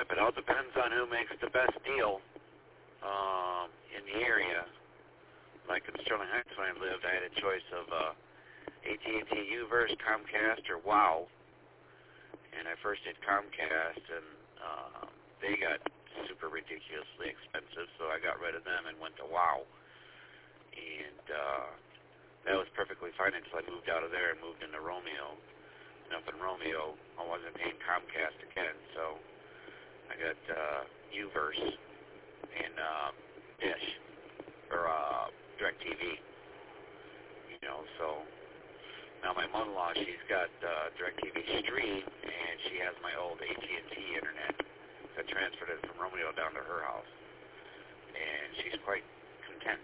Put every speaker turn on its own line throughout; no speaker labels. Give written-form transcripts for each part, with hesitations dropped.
Yep, it all depends on who makes the best deal in the area. Like in Sterling Heights when I lived, I had a choice of AT&T U-verse, Comcast, or WOW. And I first did Comcast, and they got super ridiculously expensive, so I got rid of them and went to WOW. And that was perfectly fine until I moved out of there and moved into Romeo. And up in Romeo, I wasn't paying Comcast again, so I got U-verse and Dish, or DirecTV. You know, so now my mother-in-law, she's got DirecTV Stream, and she has my old AT&T internet. So I transferred it from Romeo down to her house, and she's quite content.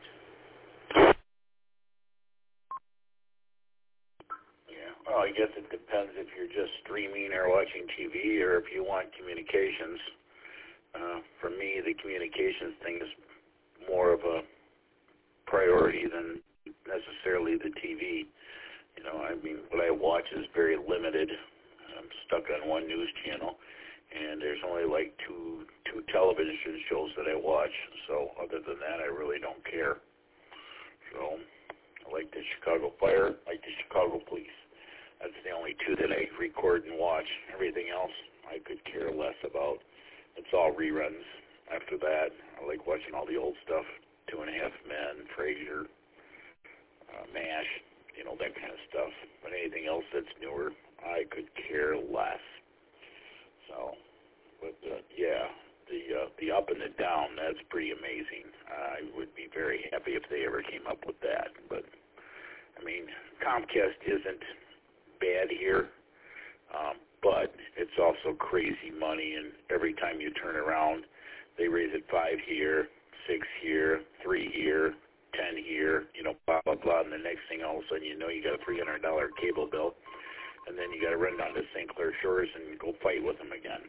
Yeah, well, I guess it depends if you're just streaming or watching TV, or if you want communications. For me, the communications thing is more of a priority than necessarily the TV. You know, I mean, what I watch is very limited. I'm stuck on one news channel, and there's only like two television shows that I watch. So other than that, I really don't care. So I like the Chicago Fire, I like the Chicago Police. That's the only two that I record and watch. Everything else I could care less about. It's all reruns. After that, I like watching all the old stuff, 2.5 Men, Frasier, MASH, you know, that kind of stuff. But anything else that's newer, I could care less. So, but yeah, the up and the down, that's pretty amazing. I would be very happy if they ever came up with that. But, I mean, Comcast isn't bad here, but it's also crazy money, and every time you turn around, they raise it 5 here, 6 here, 3 here, 10 here, you know, blah, blah, blah, and the next thing, all of a sudden, you know, you got a $300 cable bill, and then you got to run down to St. Clair Shores and go fight with them again.